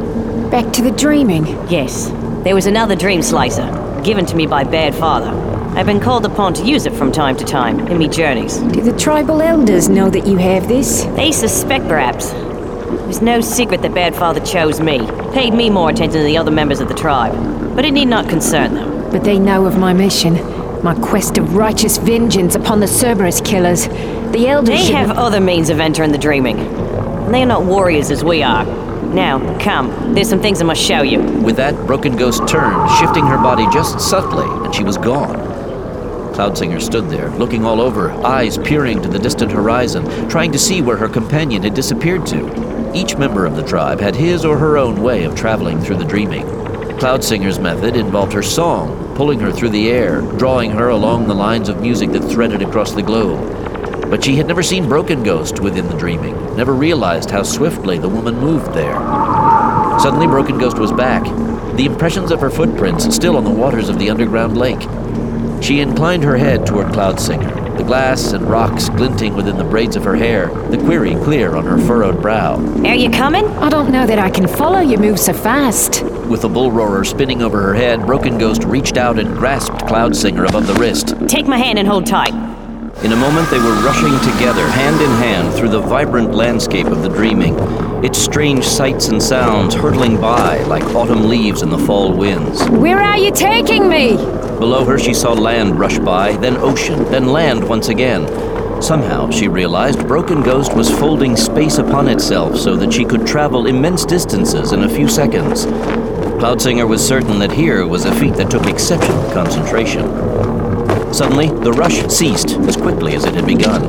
Back to the dreaming. Yes. There was another dream slicer, given to me by Bad Father. I've been called upon to use it from time to time in me journeys. Do the tribal elders know that you have this? They suspect, perhaps. It was no secret that Bad Father chose me, paid me more attention than the other members of the tribe. But it need not concern them. But they know of my mission. My quest of righteous vengeance upon the Cerberus killers. The elders They have other means of entering the dreaming. They are not warriors as we are. Now, come. There's some things I must show you. With that, Broken Ghost turned, shifting her body just subtly, and she was gone. Cloudsinger stood there, looking all over, eyes peering to the distant horizon, trying to see where her companion had disappeared to. Each member of the tribe had his or her own way of traveling through the dreaming. Cloudsinger's method involved her song, pulling her through the air, drawing her along the lines of music that threaded across the globe. But she had never seen Broken Ghost within the dreaming, never realized how swiftly the woman moved there. Suddenly, Broken Ghost was back, the impressions of her footprints still on the waters of the underground lake. She inclined her head toward Cloudsinger, the glass and rocks glinting within the braids of her hair, the query clear on her furrowed brow. Are you coming? I don't know that I can follow you move so fast. With the bull roarer spinning over her head, Broken Ghost reached out and grasped Cloudsinger above the wrist. Take my hand and hold tight. In a moment, they were rushing together, hand in hand, through the vibrant landscape of the dreaming, its strange sights and sounds hurtling by like autumn leaves in the fall winds. Where are you taking me? Below her, she saw land rush by, then ocean, then land once again. Somehow, she realized, Broken Ghost was folding space upon itself so that she could travel immense distances in a few seconds. Cloudsinger was certain that here was a feat that took exceptional concentration. Suddenly, the rush ceased as quickly as it had begun.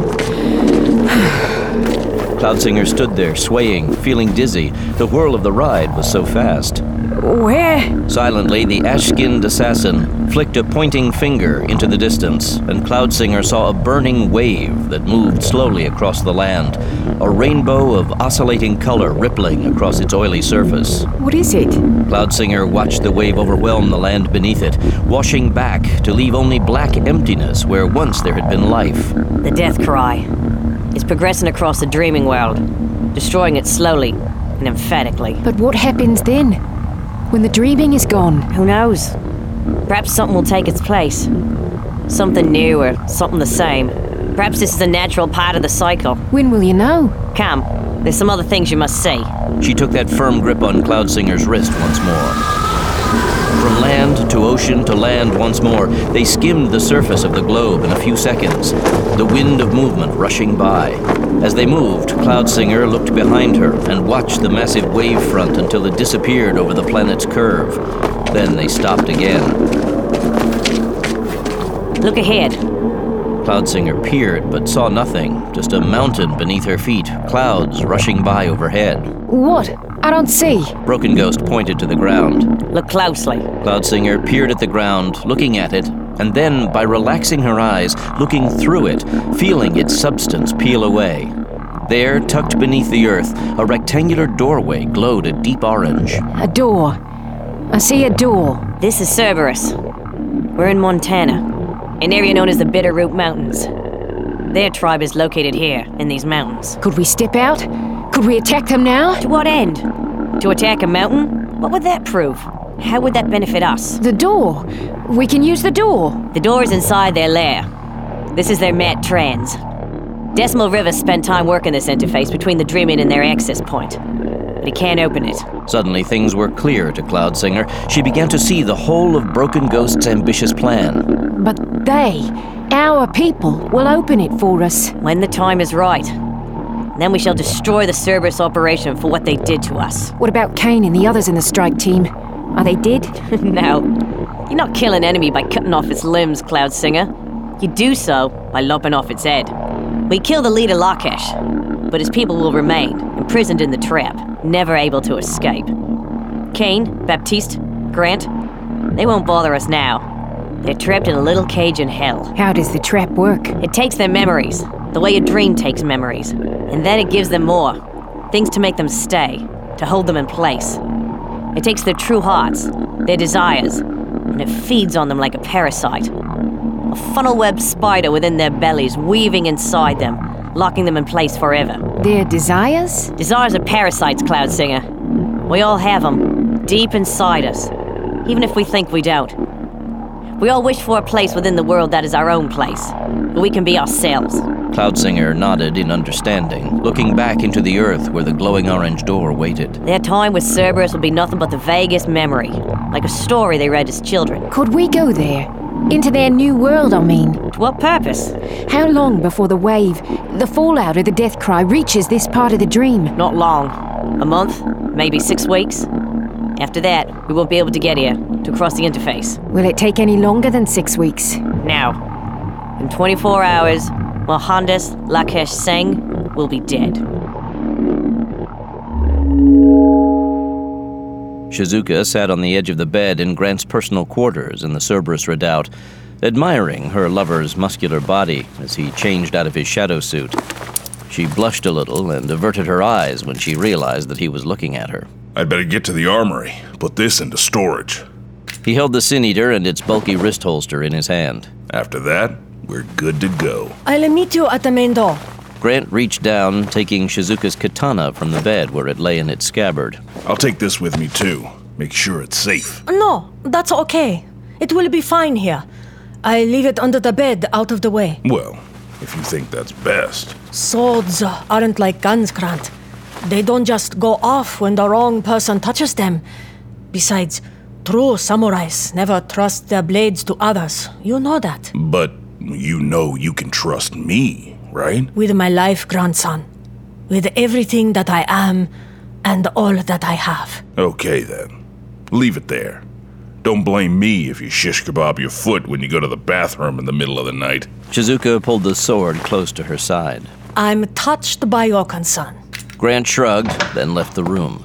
Cloudsinger stood there, swaying, feeling dizzy. The whirl of the ride was so fast. Where? Silently, the ash-skinned assassin flicked a pointing finger into the distance, and Cloudsinger saw a burning wave that moved slowly across the land, a rainbow of oscillating color rippling across its oily surface. What is it? Cloudsinger watched the wave overwhelm the land beneath it, washing back to leave only black emptiness where once there had been life. The death cry is progressing across the dreaming world, destroying it slowly and emphatically. But what happens then? When the dreaming is gone? Who knows? Perhaps something will take its place. Something new or something the same. Perhaps this is a natural part of the cycle. When will you know? Come, there's some other things you must see. She took that firm grip on Cloudsinger's wrist once more. From land to ocean to land once more, they skimmed the surface of the globe in a few seconds, the wind of movement rushing by. As they moved, Cloudsinger looked behind her and watched the massive wave front until it disappeared over the planet's curve. Then they stopped again. Look ahead. Cloudsinger peered but saw nothing, just a mountain beneath her feet, clouds rushing by overhead. What? I don't see. Broken Ghost pointed to the ground. Look closely. Cloudsinger peered at the ground, looking at it, and then, by relaxing her eyes, looking through it, feeling its substance peel away. There, tucked beneath the earth, a rectangular doorway glowed a deep orange. A door. I see a door. This is Cerberus. We're in Montana, an area known as the Bitterroot Mountains. Their tribe is located here, in these mountains. Could we step out? Could we attack them now? To what end? To attack a mountain? What would that prove? How would that benefit us? The door. We can use the door. The door is inside their lair. This is their Mat Trans. Decimal River spent time working this interface between the Dreaming and their access point, but he can't open it. Suddenly things were clear to Cloudsinger. She began to see the whole of Broken Ghost's ambitious plan. But they, our people, will open it for us. When the time is right. Then we shall destroy the Cerberus operation for what they did to us. What about Kane and the others in the strike team? Are they dead? No. You not kill an enemy by cutting off its limbs, Cloudsinger. You do so by lopping off its head. We kill the leader Lakesh, but his people will remain, imprisoned in the trap, never able to escape. Kane, Baptiste, Grant, they won't bother us now. They're trapped in a little cage in hell. How does the trap work? It takes their memories, the way a dream takes memories, and then it gives them more. Things to make them stay, to hold them in place. It takes their true hearts, their desires, and it feeds on them like a parasite. A funnel-web spider within their bellies, weaving inside them, locking them in place forever. Their desires? Desires are parasites, Cloud Singer. We all have them, deep inside us, even if we think we don't. We all wish for a place within the world that is our own place, where we can be ourselves. Cloudsinger nodded in understanding, looking back into the earth where the glowing orange door waited. Their time with Cerberus will be nothing but the vaguest memory, like a story they read as children. Could we go there? Into their new world, I mean. To what purpose? How long before the wave, the fallout or the death cry reaches this part of the dream? Not long. A month, maybe 6 weeks. After that, we won't be able to get here, to cross the interface. Will it take any longer than 6 weeks? Now. In 24 hours, Mohandas Lakesh Singh will be dead. Shizuka sat on the edge of the bed in Grant's personal quarters in the Cerberus Redoubt, admiring her lover's muscular body as he changed out of his shadow suit. She blushed a little and averted her eyes when she realized that he was looking at her. I'd better get to the armory. Put this into storage. He held the Sin Eater and its bulky wrist holster in his hand. After that, we're good to go. I'll meet you at the main door. Grant reached down, taking Shizuka's katana from the bed where it lay in its scabbard. I'll take this with me, too. Make sure it's safe. No, that's okay. It will be fine here. I leave it under the bed, out of the way. Well, if you think that's best. Swords aren't like guns, Grant. They don't just go off when the wrong person touches them. Besides, true samurais never trust their blades to others. You know that. But you know you can trust me, right? With my life, grandson. With everything that I am and all that I have. Okay, then. Leave it there. Don't blame me if you shish kebab your foot when you go to the bathroom in the middle of the night. Shizuka pulled the sword close to her side. I'm touched by your concern. Grant shrugged, then left the room.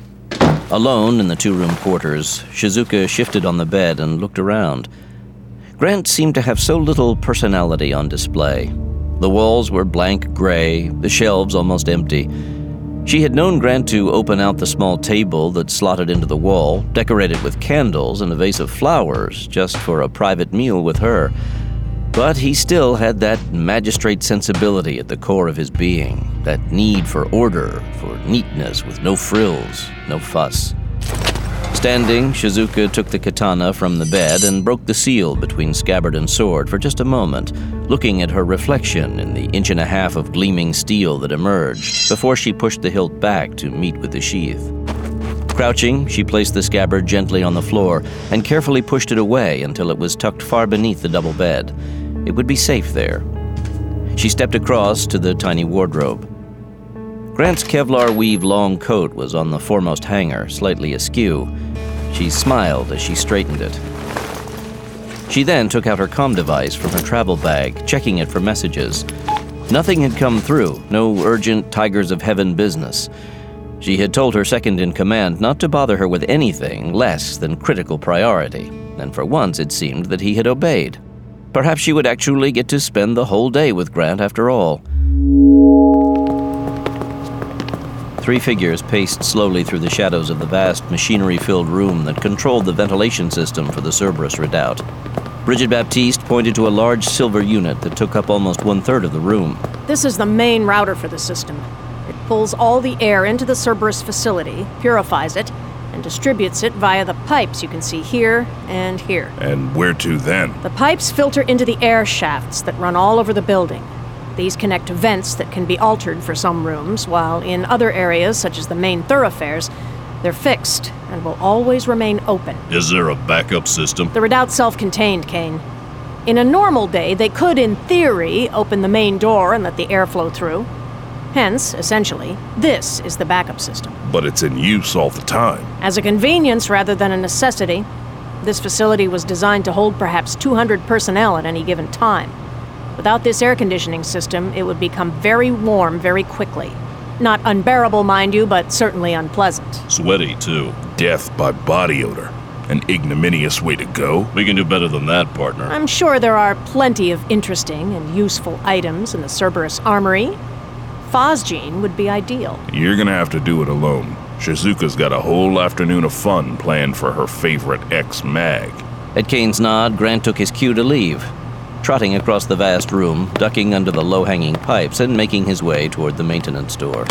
Alone in the two-room quarters, Shizuka shifted on the bed and looked around. Grant seemed to have so little personality on display. The walls were blank gray, the shelves almost empty. She had known Grant to open out the small table that slotted into the wall, decorated with candles and a vase of flowers, just for a private meal with her. But he still had that magistrate sensibility at the core of his being, that need for order, for neatness with no frills, no fuss. Standing, Shizuka took the katana from the bed and broke the seal between scabbard and sword for just a moment, looking at her reflection in the 1.5 inches of gleaming steel that emerged, before she pushed the hilt back to meet with the sheath. Crouching, she placed the scabbard gently on the floor and carefully pushed it away until it was tucked far beneath the double bed. It would be safe there. She stepped across to the tiny wardrobe. Grant's Kevlar weave long coat was on the foremost hanger, slightly askew. She smiled as she straightened it. She then took out her comm device from her travel bag, checking it for messages. Nothing had come through, no urgent Tigers of Heaven business. She had told her second-in-command not to bother her with anything less than critical priority, and for once it seemed that he had obeyed. Perhaps she would actually get to spend the whole day with Grant after all. 3 figures paced slowly through the shadows of the vast, machinery-filled room that controlled the ventilation system for the Cerberus Redoubt. Bridget Baptiste pointed to a large silver unit that took up almost 1/3 of the room. This is the main router for the system. It pulls all the air into the Cerberus facility, purifies it, and distributes it via the pipes you can see here and here. And where to then? The pipes filter into the air shafts that run all over the building. These connect to vents that can be altered for some rooms, while in other areas, such as the main thoroughfares, they're fixed and will always remain open. Is there a backup system? The Redoubt's self-contained, Kane. In a normal day, they could, in theory, open the main door and let the air flow through. Hence, essentially, this is the backup system. But it's in use all the time. As a convenience rather than a necessity, this facility was designed to hold perhaps 200 personnel at any given time. Without this air conditioning system, it would become very warm very quickly. Not unbearable, mind you, but certainly unpleasant. Sweaty, too. Death by body odor. An ignominious way to go. We can do better than that, partner. I'm sure there are plenty of interesting and useful items in the Cerberus armory. Phosgene would be ideal. You're gonna have to do it alone. Shizuka's got a whole afternoon of fun planned for her favorite ex-mag. At Kane's nod, Grant took his cue to leave. trotting across the vast room, ducking under the low-hanging pipes and making his way toward the maintenance door.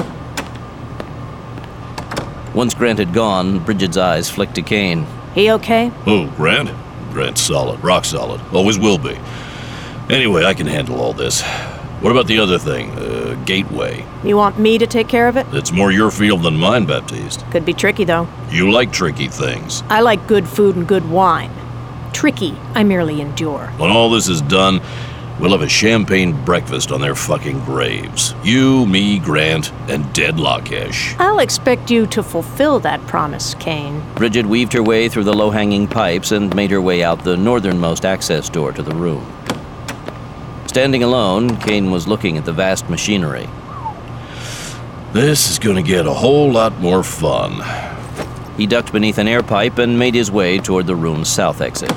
Once Grant had gone, Bridget's eyes flicked to Kane. He okay? Who, Grant? Grant's solid, rock solid, always will be. Anyway, I can handle all this. What about the other thing, Gateway? You want me to take care of it? It's more your field than mine, Baptiste. Could be tricky, though. You like tricky things. I like good food and good wine. Tricky, I merely endure. When all this is done, we'll have a champagne breakfast on their fucking graves. You, me, Grant, and dead Lakesh. I'll expect you to fulfill that promise, Kane. Bridget weaved her way through the low-hanging pipes and made her way out the northernmost access door to the room. Standing alone, Kane was looking at the vast machinery. This is gonna get a whole lot more fun. He ducked beneath an air pipe and made his way toward the room's south exit.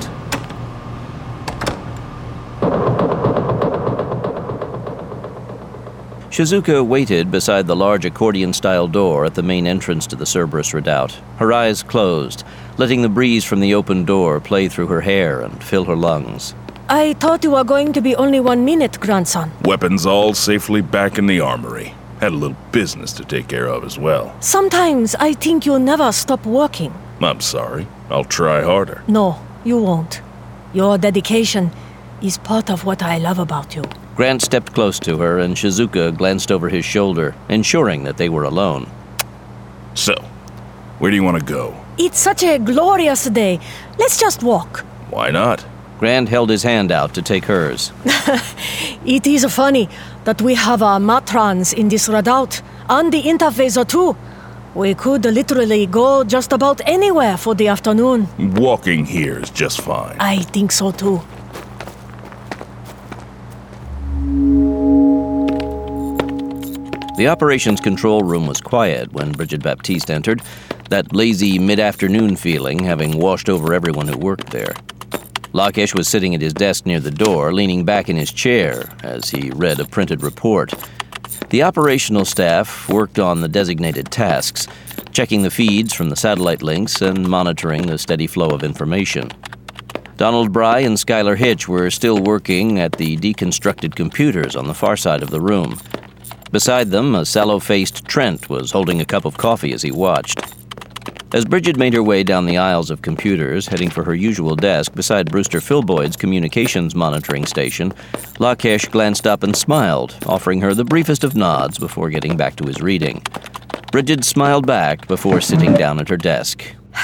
Shizuka waited beside the large accordion-style door at the main entrance to the Cerberus Redoubt, her eyes closed, letting the breeze from the open door play through her hair and fill her lungs. I thought you were going to be only 1 minute, grandson. Weapons all safely back in the armory. Had a little business to take care of as well. Sometimes I think you'll never stop working. I'm sorry. I'll try harder. No, you won't. Your dedication is part of what I love about you. Grant stepped close to her, and Shizuka glanced over his shoulder, ensuring that they were alone. So, where do you want to go? It's such a glorious day. Let's just walk. Why not? Grant held his hand out to take hers. It is funny that we have our matrons in this redoubt, and the interphaser too. We could literally go just about anywhere for the afternoon. Walking here is just fine. I think so too. The operations control room was quiet when Bridget Baptiste entered, that lazy mid-afternoon feeling having washed over everyone who worked there. Lakesh was sitting at his desk near the door, leaning back in his chair as he read a printed report. The operational staff worked on the designated tasks, checking the feeds from the satellite links and monitoring the steady flow of information. Donald Bry and Skylar Hitch were still working at the deconstructed computers on the far side of the room. Beside them, a sallow-faced Trent was holding a cup of coffee as he watched. As Bridget made her way down the aisles of computers, heading for her usual desk beside Brewster Philboyd's communications monitoring station, Lakesh glanced up and smiled, offering her the briefest of nods before getting back to his reading. Bridget smiled back before sitting down at her desk.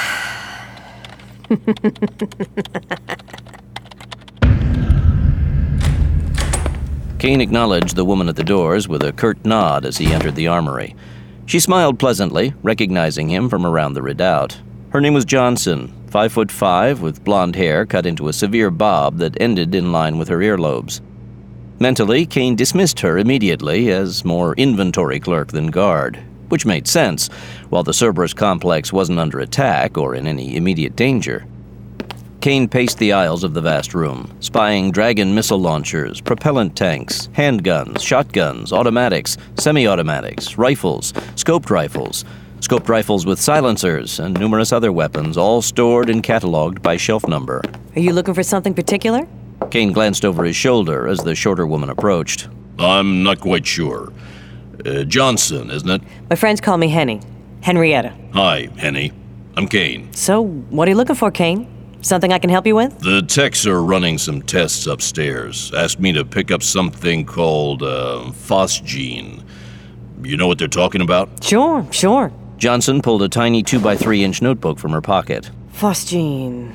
Kane acknowledged the woman at the doors with a curt nod as he entered the armory. She smiled pleasantly, recognizing him from around the redoubt. Her name was Johnson, 5'5", with blonde hair cut into a severe bob that ended in line with her earlobes. Mentally, Kane dismissed her immediately as more inventory clerk than guard, which made sense, while the Cerberus complex wasn't under attack or in any immediate danger. Kane paced the aisles of the vast room, spying Dragon missile launchers, propellant tanks, handguns, shotguns, automatics, semi-automatics, rifles, scoped rifles with silencers, and numerous other weapons, all stored and cataloged by shelf number. Are you looking for something particular? Kane glanced over his shoulder as the shorter woman approached. I'm not quite sure. Johnson, isn't it? My friends call me Henny. Henrietta. Hi, Henny. I'm Kane. So, what are you looking for, Kane? Something I can help you with? The techs are running some tests upstairs. Asked me to pick up something called, phosgene. You know what they're talking about? Sure. Johnson pulled a tiny 2x3-inch notebook from her pocket. Phosgene.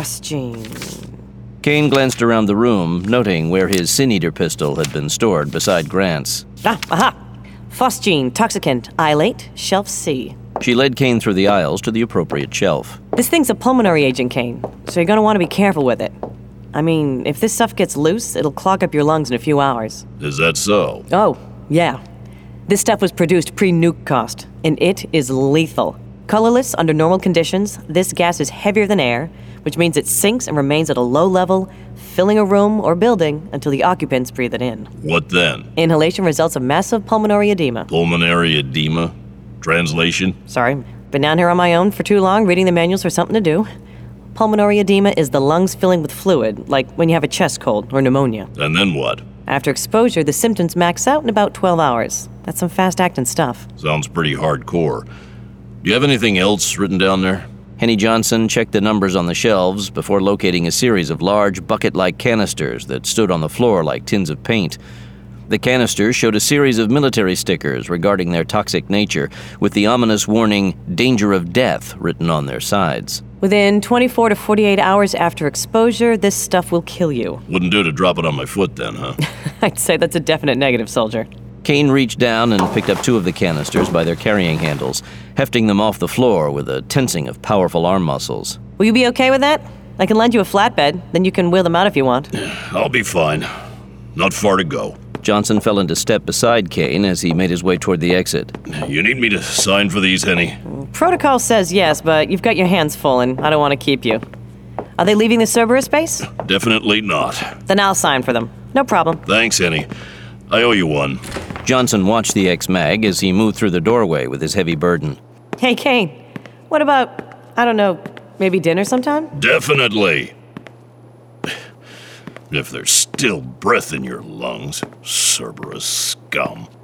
Kane glanced around the room, noting where his Sin-Eater pistol had been stored beside Grant's. Aha! Phosgene, toxicant, islate, shelf C. She led Kane through the aisles to the appropriate shelf. This thing's a pulmonary agent, Kane, so you're gonna want to be careful with it. I mean, if this stuff gets loose, it'll clog up your lungs in a few hours. Is that so? Oh, yeah. This stuff was produced pre-nuke cost, and it is lethal. Colorless under normal conditions, this gas is heavier than air, which means it sinks and remains at a low level, filling a room or building until the occupants breathe it in. What then? Inhalation results in massive pulmonary edema. Pulmonary edema? Translation? Sorry, been down here on my own for too long reading the manuals for something to do. Pulmonary edema is the lungs filling with fluid, like when you have a chest cold or pneumonia. And then what? After exposure, the symptoms max out in about 12 hours. That's some fast-acting stuff. Sounds pretty hardcore. Do you have anything else written down there? Henny Johnson checked the numbers on the shelves before locating a series of large bucket-like canisters that stood on the floor like tins of paint. The canisters showed a series of military stickers regarding their toxic nature, with the ominous warning, "Danger of death," written on their sides. Within 24 to 48 hours after exposure, this stuff will kill you. Wouldn't do to drop it on my foot then, huh? I'd say that's a definite negative, soldier. Kane reached down and picked up 2 of the canisters by their carrying handles, hefting them off the floor with a tensing of powerful arm muscles. Will you be okay with that? I can lend you a flatbed, then you can wheel them out if you want. I'll be fine. Not far to go. Johnson fell into step beside Kane as he made his way toward the exit. You need me to sign for these, Henny? Protocol says yes, but you've got your hands full and I don't want to keep you. Are they leaving the Cerberus base? Definitely not. Then I'll sign for them. No problem. Thanks, Henny. I owe you one. Johnson watched the ex-mag as he moved through the doorway with his heavy burden. Hey, Kane. What about, I don't know, maybe dinner sometime? Definitely. If there's still breath in your lungs, Cerberus scum.